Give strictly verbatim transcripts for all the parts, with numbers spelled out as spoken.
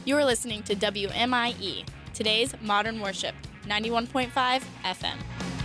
You are listening to W M I E, today's Modern Worship, ninety-one point five F M.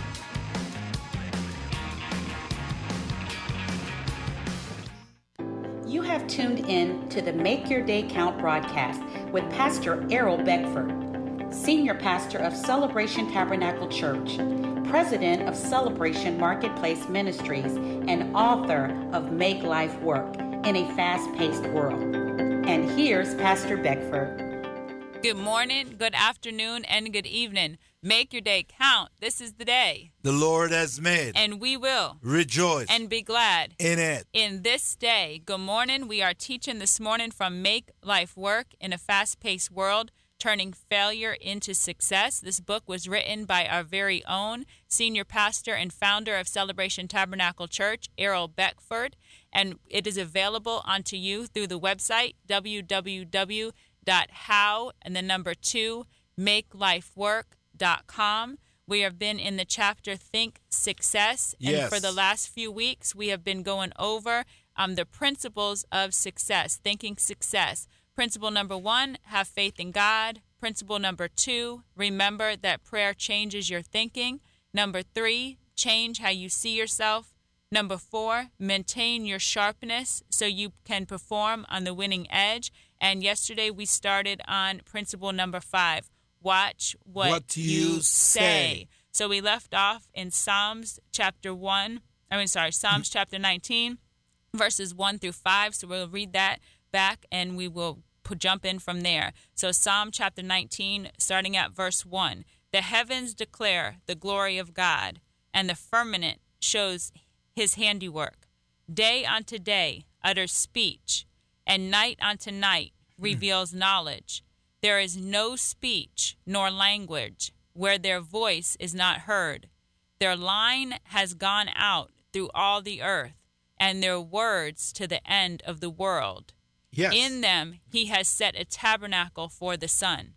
You have tuned in to the Make Your Day Count broadcast with Pastor Errol Beckford, Senior Pastor of Celebration Tabernacle Church, President of Celebration Marketplace Ministries, and author of Make Life Work in a Fast-Paced World. And here's Pastor Beckford. Good morning, good afternoon, and good evening. Make your day count. This is the day the Lord has made, and we will rejoice and be glad in it. In this day, good morning. We are teaching this morning from Make Life Work in a Fast-Paced World, Turning Failure into Success. This book was written by our very own senior pastor and founder of Celebration Tabernacle Church, Errol Beckford, and it is available unto you through the website w w w dot how and the number two make life work dot com. We have been in the chapter Think Success, and yes. for the last few weeks we have been going over um, the principles of success, thinking success. Principle number one, have faith in God. Principle number two, remember that prayer changes your thinking. Number three, change how you see yourself. Number four, maintain your sharpness so you can perform on the winning edge. And yesterday we started on principle number five, watch what, what you, you say. say. So we left off in Psalms chapter one, I mean, sorry, Psalms chapter nineteen, verses one through five. So we'll read that back and we will put, jump in from there. So Psalm chapter nineteen, starting at verse one, the heavens declare the glory of God, and the firmament shows his handiwork. Day unto day utters speech, and night unto night reveals knowledge. There is no speech nor language where their voice is not heard. Their line has gone out through all the earth, and their words to the end of the world. Yes. In them he has set a tabernacle for the sun.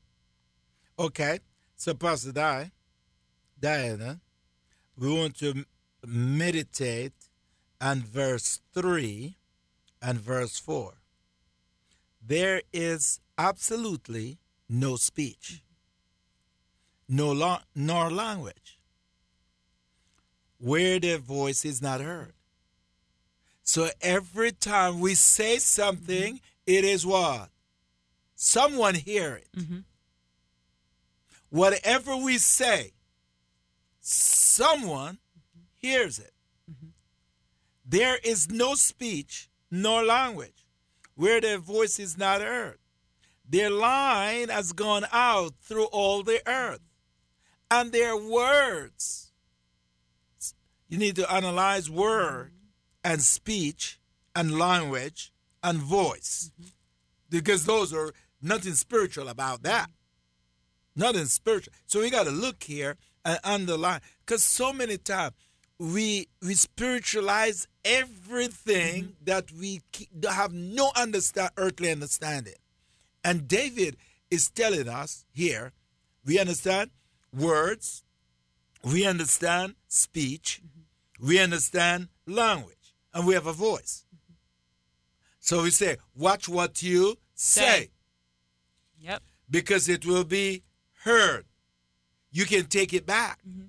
Okay, so Pastor Di, Diana, we want to meditate on verse three and verse four. There is absolutely no speech, no lo- nor language, where their voice is not heard. So every time we say something, it is what? Someone hear it. Mm-hmm. Whatever we say, someone hears it. Mm-hmm. There is no speech nor language where their voice is not heard. Their line has gone out through all the earth, and their words. You need to analyze word and speech and language and voice, mm-hmm. because those are nothing spiritual about that. Nothing spiritual. So we got to look here and underline, because so many times we we spiritualize everything mm-hmm. that we have no understand, earthly understanding. And David is telling us here, we understand words, we understand speech, mm-hmm. we understand language, and we have a voice. Mm-hmm. So we say, watch what you say. say. Yep. Because it will be heard. You can take it back. Mm-hmm.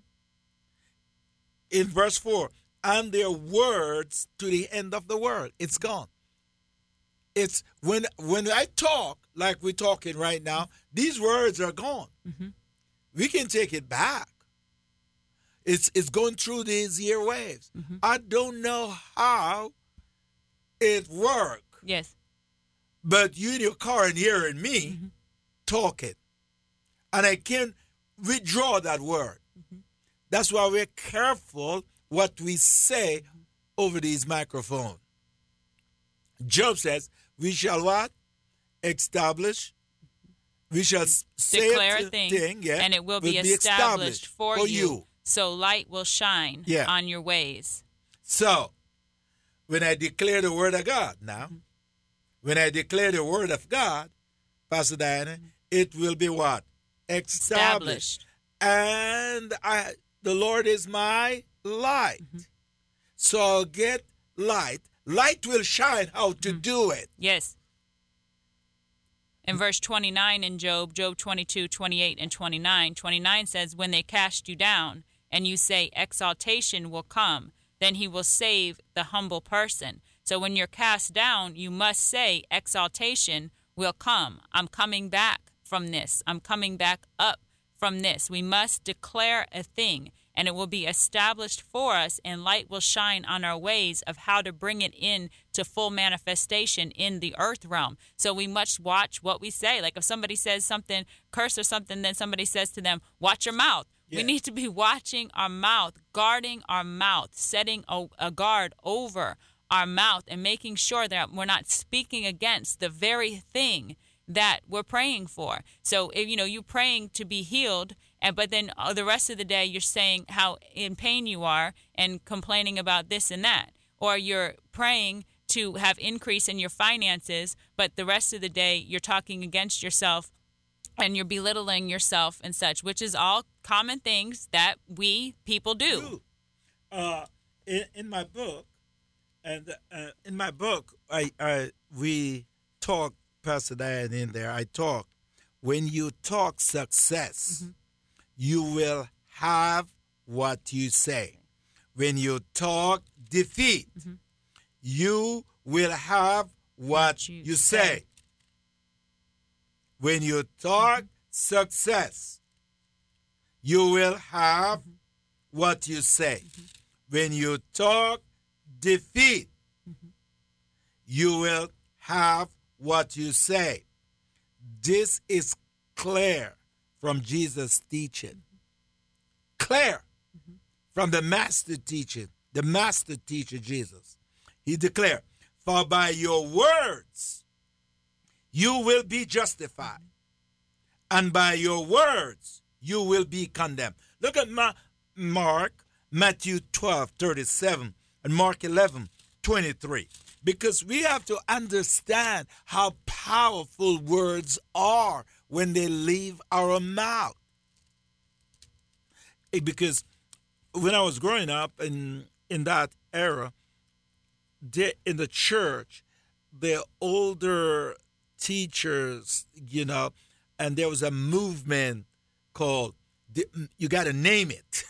In verse four, and their words to the end of the world. It's gone. It's when when I talk like we're talking right now, these words are gone. Mm-hmm. We can take it back. It's it's going through these airwaves. Mm-hmm. I don't know how it works. Yes. But you in your car and hearing me mm-hmm. talking. And I can withdraw that word. Mm-hmm. That's why we're careful what we say mm-hmm. over these microphones. Job says, we shall what? Establish. We shall say declare a a thing, thing yeah, and it will be, be established, established for, for you, you. So light will shine yeah. on your ways. So, when I declare the word of God now, mm-hmm. when I declare the word of God, Pastor Diana, mm-hmm. it will be what? Established. Established. And I, the Lord is my light. Mm-hmm. So I'll get light. Light will shine how to mm-hmm. do it. Yes. In verse twenty-nine in Job, Job twenty-two, twenty-eight, and twenty-nine, twenty-nine says, when they cast you down and you say exaltation will come, then he will save the humble person. So when you're cast down, you must say exaltation will come. I'm coming back from this. I'm coming back up from this. We must declare a thing, and it will be established for us, and light will shine on our ways of how to bring it in to full manifestation in the earth realm. So we must watch what we say. Like if somebody says something, curse or something, then somebody says to them, watch your mouth. Yeah. We need to be watching our mouth, guarding our mouth, setting a, a guard over our mouth, and making sure that we're not speaking against the very thing that we're praying for. So if you know you're praying to be healed, and but then uh, the rest of the day you're saying how in pain you are and complaining about this and that, or you're praying to have increase in your finances, but the rest of the day you're talking against yourself and you're belittling yourself and such, which is all common things that we people do. Uh, in, in my book, and uh, in my book, I, I we talk, Pastor Diane, in there, I talk, when you talk success, mm-hmm. you will have what you say. When you talk defeat, mm-hmm. you will have what you, you say. say. When you talk mm-hmm. success, you will have mm-hmm. what you say. Mm-hmm. When you talk defeat, mm-hmm. you will have what you say. This is clear from Jesus' teaching. Clear mm-hmm. from the master teaching, the master teacher Jesus. He declared, for by your words you will be justified, and by your words you will be condemned. Look at Ma- Mark, Matthew twelve, thirty-seven, and Mark eleven, twenty-three. Because we have to understand how powerful words are when they leave our mouth. Because when I was growing up in, in that era, they, in the church, the older teachers, you know, and there was a movement called, you got to name it.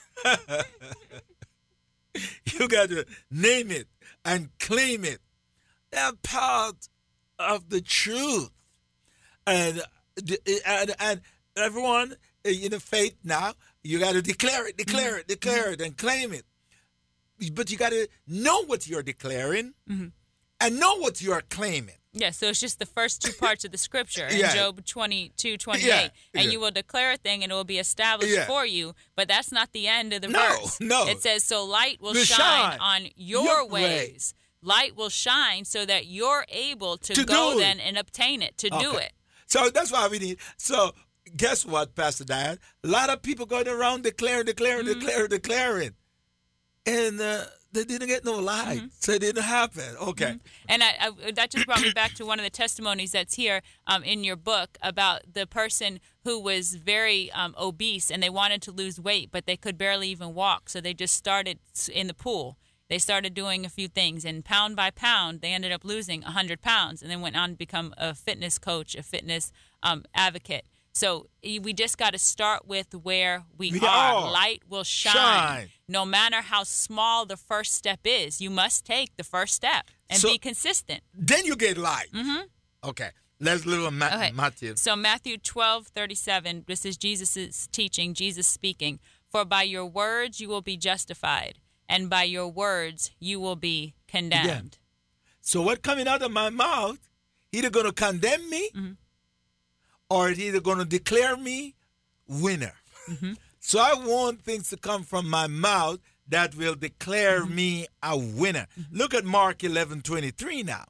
You got to name it and claim it. They're part of the truth. And, and, and everyone in the faith now, you got to declare it, declare it, declare it, and claim it. But you got to know what you're declaring mm-hmm. and know what you're claiming. Yeah, so it's just the first two parts of the scripture in yeah. Job twenty-two, twenty-eight. Yeah. And yeah. you will declare a thing and it will be established yeah. for you. But that's not the end of the no, verse. No, It says, so light will shine, shine on your, your ways. way. Light will shine so that you're able to, to go then and obtain it, to okay. do it. So that's why we need. So guess what, Pastor Diane? A lot of people going around declaring, declaring, mm-hmm. declaring, declaring. And uh, they didn't get no light. Mm-hmm. So it didn't happen. Okay. Mm-hmm. And I, I, that just brought me back to one of the testimonies that's here um, in your book about the person who was very um, obese and they wanted to lose weight, but they could barely even walk. So they just started in the pool. They started doing a few things, and pound by pound, they ended up losing one hundred pounds, and then went on to become a fitness coach, a fitness um, advocate. So we just got to start with where we, we are. are. Light will shine. shine. No matter how small the first step is, you must take the first step and so, be consistent. Then you get light. Mm-hmm. Okay. Let's look at Ma- okay. Matthew. So Matthew twelve, thirty-seven, this is Jesus' teaching, Jesus speaking. For by your words you will be justified, and by your words you will be condemned. Yeah. So what coming out of my mouth, either going to condemn me, mm-hmm. or it's either going to declare me winner. Mm-hmm. So I want things to come from my mouth that will declare mm-hmm. me a winner. Mm-hmm. Look at Mark eleven twenty-three now.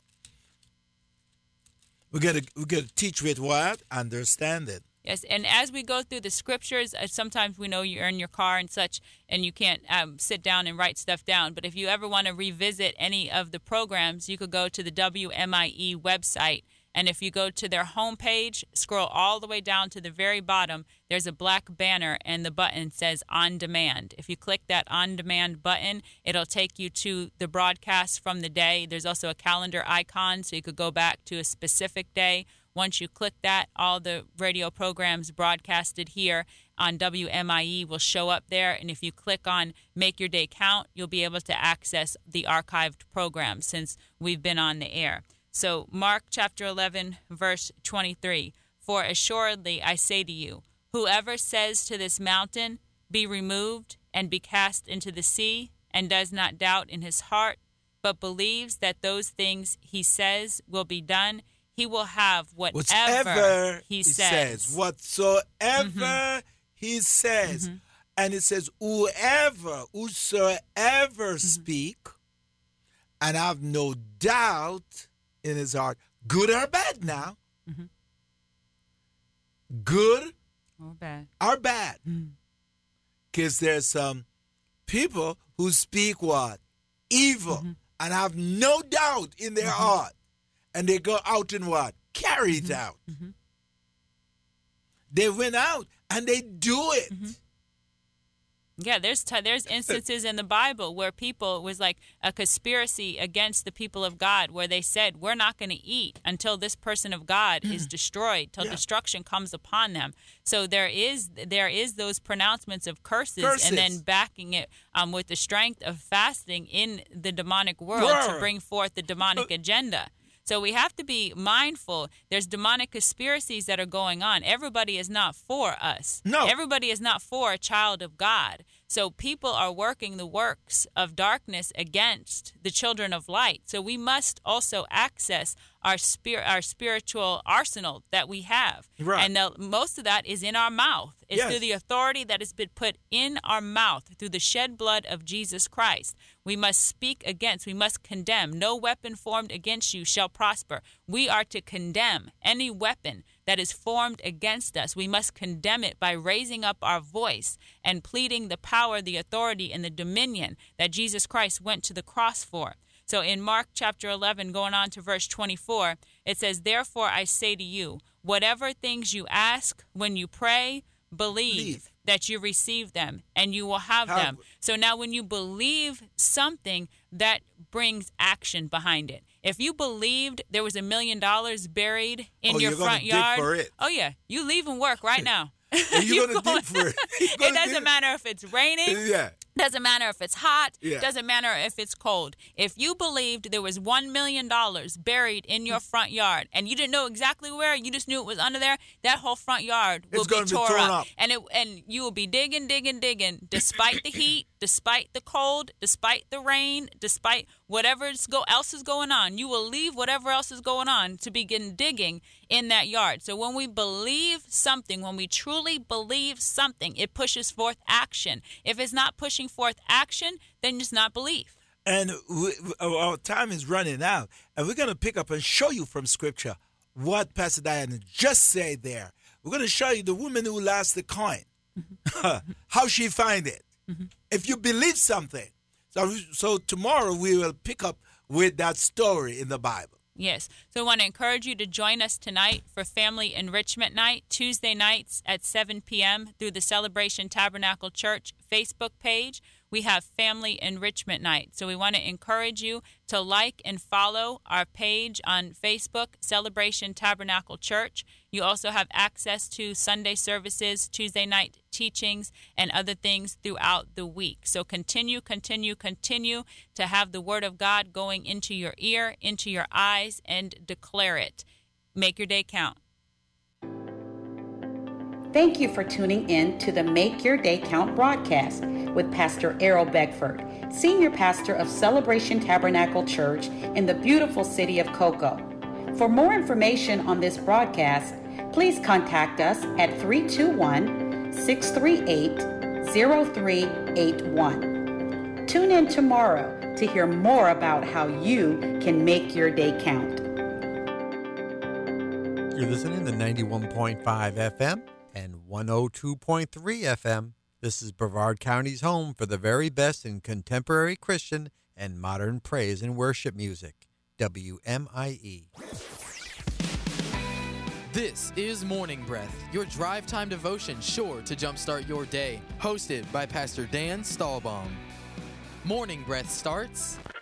We're going to we're going to teach with what? Understand it. Yes, and as we go through the scriptures, uh, sometimes we know you're in your car and such, and you can't um, sit down and write stuff down. But if you ever want to revisit any of the programs, you could go to the W M I E website. And if you go to their homepage, scroll all the way down to the very bottom, there's a black banner and the button says On Demand. If you click that On Demand button, it'll take you to the broadcast from the day. There's also a calendar icon, so you could go back to a specific day Once you click that, all the radio programs broadcasted here on W M I E will show up there. And if you click on Make Your Day Count, you'll be able to access the archived program since we've been on the air. So Mark chapter eleven, verse twenty-three, for assuredly I say to you, whoever says to this mountain, be removed and be cast into the sea, and does not doubt in his heart, but believes that those things he says will be done, he will have whatever, whatever he, he says. says. Whatsoever Mm-hmm. he says. Mm-hmm. And it says, whoever, whosoever mm-hmm. speak, and have no doubt in his heart, good or bad now, mm-hmm. good or bad, or bad. Because mm-hmm. there's some people who speak what? Evil, mm-hmm. and have no doubt in their mm-hmm. heart. And they go out and what? Carry it mm-hmm. out. Mm-hmm. They went out and they do it. Mm-hmm. Yeah, there's t- there's instances in the Bible where people, it was like a conspiracy against the people of God, where they said, we're not going to eat until this person of God mm. is destroyed, till yeah. destruction comes upon them. So there is there is those pronouncements of curses, curses. and then backing it um, with the strength of fasting in the demonic world Word. to bring forth the demonic uh, agenda. So we have to be mindful. There's demonic conspiracies that are going on. Everybody is not for us. No. Everybody is not for a child of God. So people are working the works of darkness against the children of light. So we must also access our spirit, our spiritual arsenal that we have. Right. And the, most of that is in our mouth. It's yes. through the authority that has been put in our mouth through the shed blood of Jesus Christ. We must speak against, we must condemn. No weapon formed against you shall prosper. We are to condemn any weapon that is formed against us. We must condemn it by raising up our voice and pleading the power, the authority, and the dominion that Jesus Christ went to the cross for. So in Mark chapter eleven, going on to verse twenty-four, it says, therefore I say to you, whatever things you ask when you pray, believe Leave. that you receive them and you will have, have them. So now when you believe something, that brings action behind it. If you believed there was a million dollars buried in oh, your you're front dig yard, for it. oh yeah, you leaving work right now. And you're going to dig for it. It doesn't dig. matter if it's raining. Yeah. Doesn't matter if it's hot. Yeah. Doesn't matter if it's cold. If you believed there was one million dollars buried in your front yard and you didn't know exactly where, you just knew it was under there, that whole front yard will it's be, tore be torn up. up. And, it, and you will be digging, digging, digging, despite the heat, despite the cold, despite the rain, despite whatever else is going on. You will leave whatever else is going on to begin digging in that yard. So when we believe something, when we truly believe something, it pushes forth action. If it's not pushing forth action, then it's not belief. And we, our time is running out, and we're going to pick up and show you from Scripture what Pastor Diana just said there. We're going to show you the woman who lost the coin, mm-hmm. how she find it. Mm-hmm. If you believe something. So, so tomorrow we will pick up with that story in the Bible. Yes. So I want to encourage you to join us tonight for Family Enrichment Night, Tuesday nights at seven p.m. through the Celebration Tabernacle Church Facebook page. We have Family Enrichment Night. So we want to encourage you to like and follow our page on Facebook, Celebration Tabernacle Church. You also have access to Sunday services, Tuesday night teachings, and other things throughout the week. So continue, continue, continue to have the Word of God going into your ear, into your eyes, and declare it. Make your day count. Thank you for tuning in to the Make Your Day Count broadcast with Pastor Errol Beckford, Senior Pastor of Celebration Tabernacle Church in the beautiful city of Cocoa. For more information on this broadcast, please contact us at three two one, six three eight, zero three eight one. Tune in tomorrow to hear more about how you can make your day count. You're listening to ninety-one point five F M and one oh two point three F M. This is Brevard County's home for the very best in contemporary Christian and modern praise and worship music. W M I E. This is Morning Breath, your drive time devotion sure to jumpstart your day. Hosted by Pastor Dan Stahlbaum. Morning Breath starts